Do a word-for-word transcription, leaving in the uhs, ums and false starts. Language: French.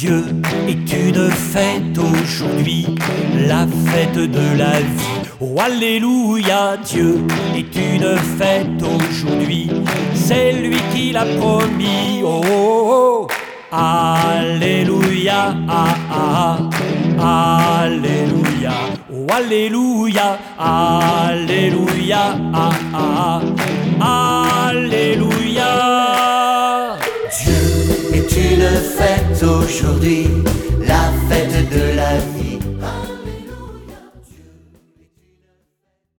Dieu est une fête aujourd'hui, la fête de la vie. Oh alléluia, Dieu est une fête aujourd'hui, c'est lui qui l'a promis. Oh, oh, oh. Alléluia, ah, ah, ah. Alléluia, oh alléluia, alléluia, ah, ah, alléluia. Dieu est une fête aujourd'hui,